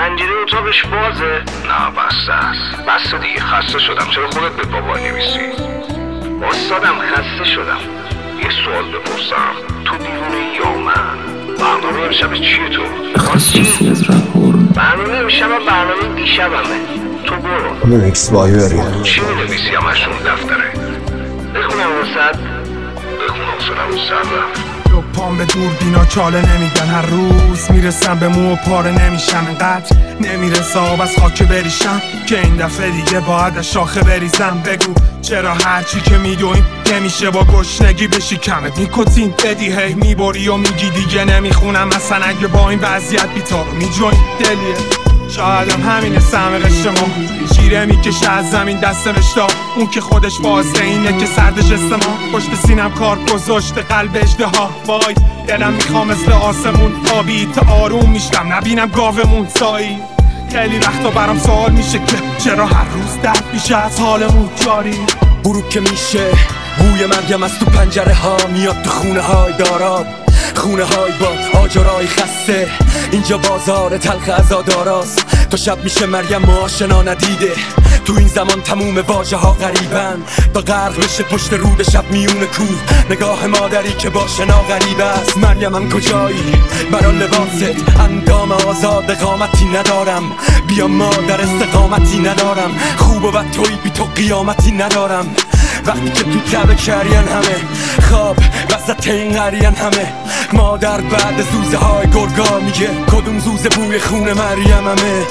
پنجره اتاقش بازه؟ نه بسته است. بسته دیگه، خسته شدم. چرا خودت به بابا نمیسی؟ استادم خسته شدم. یه سوال بپرسم، تو دیوونه یا من؟ برنامه امشب چیه تو؟ برنامه امشب و برنامه دیشبمه. تو برو. مکس بایوری چی می‌نویسی همشون دفتره؟ بخونم وسط. بخون حوصله‌مو سر رفت. پام به دوربینا چاله نمیگن، هر روز میرسم به مو و پاره نمیشم، انقدر نمیرسه آب از خاک بریشم که این دفعه دیگه باید از شاخه بریزم. بگو چرا هرچی که میدویم نمیشه با گشنگی بشکمت؟ نیکوتین بدی هی میبری و میگی دیگه نمیخونم، مثلا اگه با این وضعیت بیتا رو میجوین دلیه. شایدم همینه سهم قشر ما، شیره میکشه از زمین دست رشتا، اون که خودش بازه اینه که سردش استما. پشت سینم کار گذاشته قلب اژدها، وای دلم میخوام مثل آسمون آبی تا آروم میشم نبینم گاومون سایی. خیلی وقتا برام سوال میشه که چرا هر روز درد میشه از حالمون جاری. غروب که میشه بوی مریم از تو پنجره ها میاد تو خونه های داراب، خونه های با آجرای خسته، اینجا بازار تلخ عزاداراست. تا شب میشه مریم ما آشنا ندیده، تو این زمان تموم واژه ها غریبن، تا غرق بشه پشت رود شب میون کوه، نگاه مادری که با شنا غریب است. مریم هم کجایی؟ برا لباست اندام آزاد قامتی ندارم، بیا مادر استقامتی ندارم، خوب و بد توی بی تو قیامتی ندارم. وقتی که تو تبه کرین همه خواب وسط این قرین همه، مادر بعد زوزه های گرگا میگه کدوم زوزه بوی خون مریم همه.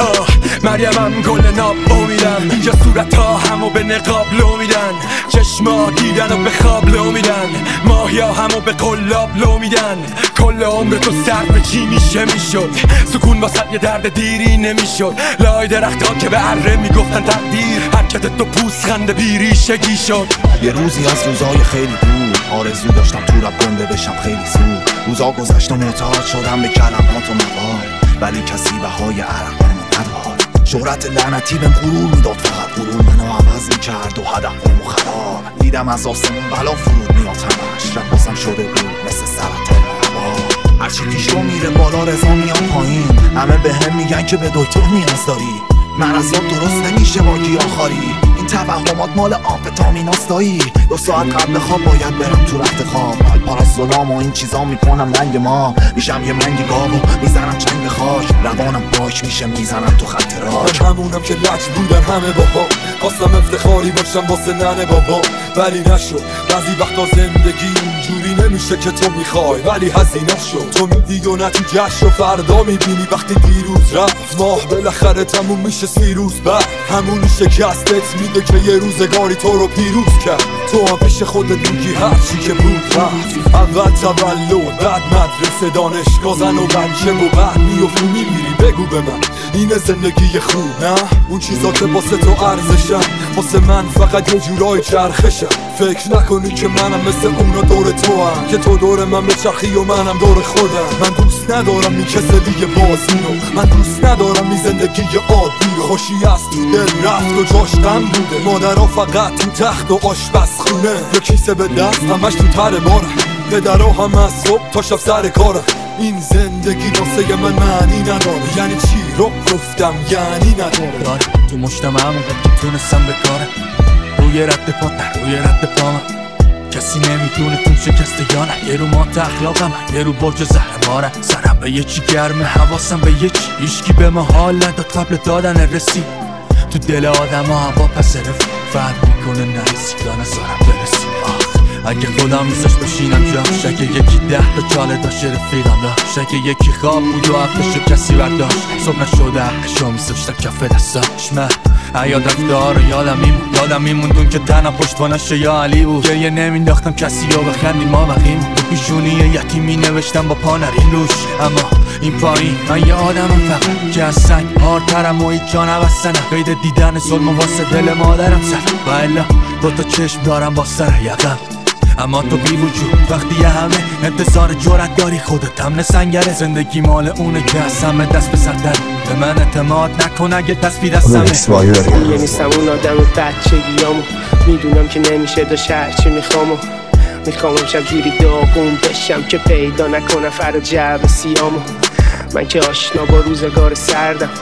مریم گل ناب امیدم، اینجا صورت ها همو به نقاب لو میدن، چشما دیدن و به خواب لو میدن، ماهیا همو به قلاب لو میدن. کل عمر تو صرف چی میشه میشد؟ سکون واسط یه درد دیری نمیشد، لای درخت ها که به اره میگفتن تقدیر، حرکت تو پوسخند بیریشگی شد. یه روزی از روزای خیلی دور آرزو داشتم تو رپ گنده بشم خیلی زود، روزا گذشت و معتاد شدم به کلمات و موال، ولی کسی بهای عرق منو نداد. شهرت لعنتی بهم غرور میداد، فقط غرور منو عوض میکرد و هدفمو خراب. دیدم از آسمون بلا فرود میاد همش، رپ بازم شده بود مثل سرطان هوا، هرچی پیش رو میره بالا رضا میاد پایین، همه به هم میگن که به دکتر نیاز داری، من از یاد درست نمیشه با گیاهخواری، این توهمات مال آمفتامیناست دایی. 2 ساعت قبل خواب باید برم تو رخت خواب، پاراسولام و این چیزا میکنم رنگ ما، میشم یه منگی گاو و میزنم چنگ به خاک، روانم پاک میشه میزنم تو خط راک. من همونم که لج بودن همه بابا، خواستم افتخاری باشم واسه ننه بابا، ولی نشد. بعضی وقتا زندگی اینجوری نمیشه که تو میخوای ولی هزینه شد. تو میدی و نه تو جشن و فردا میبینی وقتی دیروز رفت، ماه بالاخره تموم میشه 30 روز بعد، همونی شکستت میده که یه روزگاری تو رو پیروز کرد. تو هم پیش خودت میگی هرچی که بود رفت، اول تولد بعد مدرسه دانشگاه زن و بچه و بعد میفتی میمیری. بگو به من اینه زندگی خوب؟ نه اون چیزا که واسه تو ارزشن، واسه من فقط یه جورای چرخشم. فکر نکنی که منم مثل اونا دور تو هم، که تو دور من بچرخی و منم دور خودم. من دوست ندارم این کسلی بازینو، من دوست ندارم این زندگی عادی رو. خوشی از تو دل رفت و جاش غم بوده، مادرها فقط تو تخت و آشپزخونه، یه کیسه به دست همش تو تر بارم، پدرها هم از صبح تا شب سر کارم. این زندگی واسه من معنی نداره، یعنی چی رو گفتم یعنی نداره. تو مشتم همون که تونستم بکارم، روی رد پا نه روی رد پا من، کسی نمیتونه تون شکسته یا نه. یه رو مات اخلاقم، یه رو برج زهرماره، سرم به یه چی گرمه حواسم به یه چی، هیچکی به ما حال نداد قبل دادن رسید. تو دل آدم ها هوا پس رفت، فرق میکنه نرسی یا نزارم برسی. اگه خودم میزش بشینم جا، شکه یکی 10 تا چاله داشت رفیقم داشت، شکه یکی خواب بود و عقلشو کسی برداشت، صبح نشده عقلشو میزشتم کف دستاش. من یاد رفته ها رو یادم میموندون که تنها پشتوانش یا علی بود، گریه نمینداختم کسی رو بخندی ما بقیم، تو پیشونی یتیمی نوشتم با پا نریم روش. اما این پایین من یه آدمم فقط که از سنگ هارترم و هیچ جا نبستنم، قید دیدن ظلم واسه دل مادرم سر، و الا 2 تا چشم دارم با سر یقم. اما تو بی وجود وقتی همه انتظار جرأت داری، خودت هم سنگره. زندگی مال اونه که از همه دست به سر داره، به من اعتماد نکن اگه دست بی دستمه. یه نیستم اون آدم بچگیامو، میدونم که نمیشه داشت هرچی میخوامم شب جوری داغون بشم که پیدا نکنم فرا جعب سیامو. من که آشنا با روزگار سردم،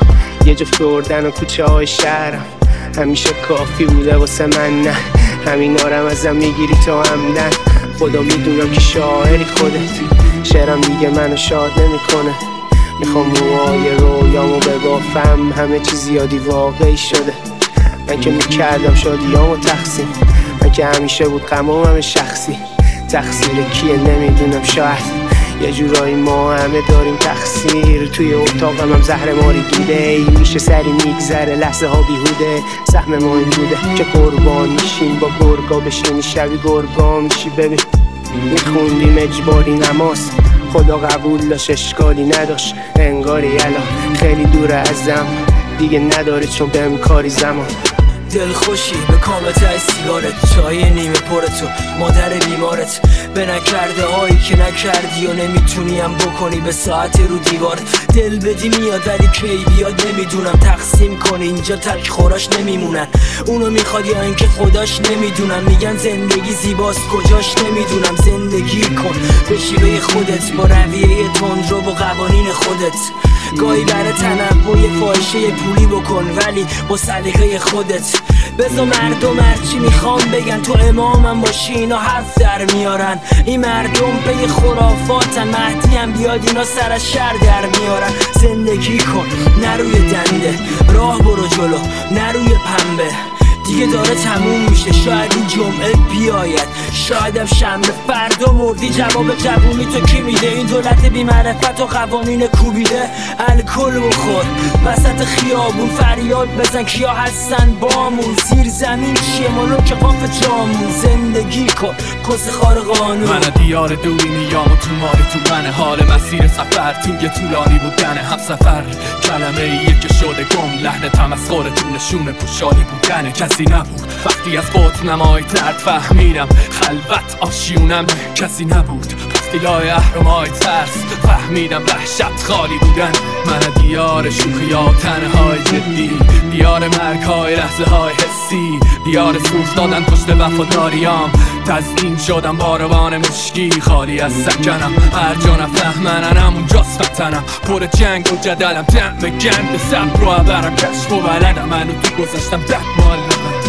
یه جا فردن و کوچه های شهرم همیشه کافی بوده واسه من، نه همین آرم ازم میگیری تا همدن. خدا میدونم که شاعری خودت، شعرم دیگه منو شاد نمیکنه. میخوام موهای رویامو ببافم، همه چی زیادی واقعی شده. من که میکردم شادیامو تقسیم، من که همیشه بود غمام همه شخصی. تقصیر کیه نمیدونم، شاید یه جورایی ما همه داریم تقصیر. توی اتاقم هم زهر ماری گیره، میشه سری میگذره لحظه ها بیهوده. سهم ما این بوده که قربان میشیم، با گرگا بشینی شبی گرگا میشی. ببین میخوندیم اجباری نماز، خدا قبول داشت اشکالی نداشت. انگاری الان خیلی دوره ازم، دیگه نداره چون بهم کاری زمان. دلخوشی به کام تای سیگارت، چای نیمه پرتو مادر بیمارت، به نکرده هایی که نکردی و نمیتونیم بکنی به ساعت رو دیوارت. دل بدی میاد ولی کی بیاد نمیدونم، تقسیم کنی اینجا تک خوراش نمیمونن. اونو میخواد یا اینکه خداش نمیدونم. میگن زندگی زیباست کجاش نمیدونم. زندگی کن به شیوه خودت، با رویه تندرو و قوانین خودت. گاهی برای تنوع یه فاحشه پولی بکن ولی با سلیقه خودت. بذار مردم هرچی میخوام بگن، تو امامم باشی اینا حرف در میارن. این مردم به خرافاتن، مهدی هم بیاد اینا سر از شر در میارن. زندگی کن نه روی دنده، راه برو جلو نه روی پنبه. دیگه داره تموم میشه، شاید این جمعه بیاید، شایدم شنبه. فردا مردی جواب جوونی تو کی میده؟ این دولت بی‌معرفت و قوانین کوبیده. الکل بخور وسط خیابون، فریاد بزن کیا هستن بامون. زیر زمین چیه مالو که قاف جامون. زندگی کن کس خار قانون. من دیار دوری میام و تو ماری تو من حال مسیر سفر. توی طولانی بودن هم سفر، کلمه ایه که شده گم. لحن تمسخر تو نشون پوشالی بودن کسی نبود. وقتی از قطب نمای ترد فهمیدم خلوت آشیونم کسی نبود. استیلای اهرمای ترس فهمیدم وحشت خالی بودن. من دیار شوخی ها تنهای جدی، دیار مرگ های لحظه های حسی، دیار سوز دادن پشت وفاداریام. تزیین شدم باروان مشکی، خالی از سکنم هر جا نفهمنم اونجاست وطنم. پر جنگ و جدلم دم به گند صبر و عبرم کشف و بلدم. منو تو گذاشتم ددمال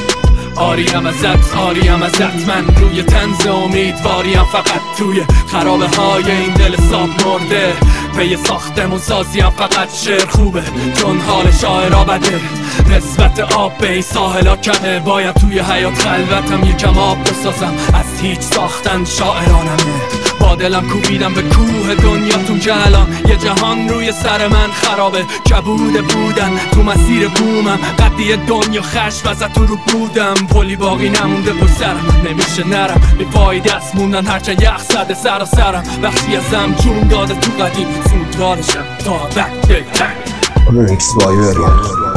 آریم ازت من روی طنز امیدواریم فقط توی خرابه های این دل ساب مرده. پی ساختمون سازیم فقط شعر خوبه چون حال شاعرها بده. نسبت آب به این ساحلا کمه، باید توی حیات خلوتم یکم آب بسازم. از هیچ ساختن شاعرانمه، با دلم کوبیدم به کوه دنیاتون که الان یه جهان روی سر من خرابه. کبوده بودن تو مسیر بومم، قدی دنیا خشم ازتون رو بودم. پلی باقی نمونده پسرم، نمیشه نرم بیفایی دست موندن هرچه یخ زده سرم. بخشی ازم جون داده تو قدیم، زود رادشم تا بک Remix by Uriel.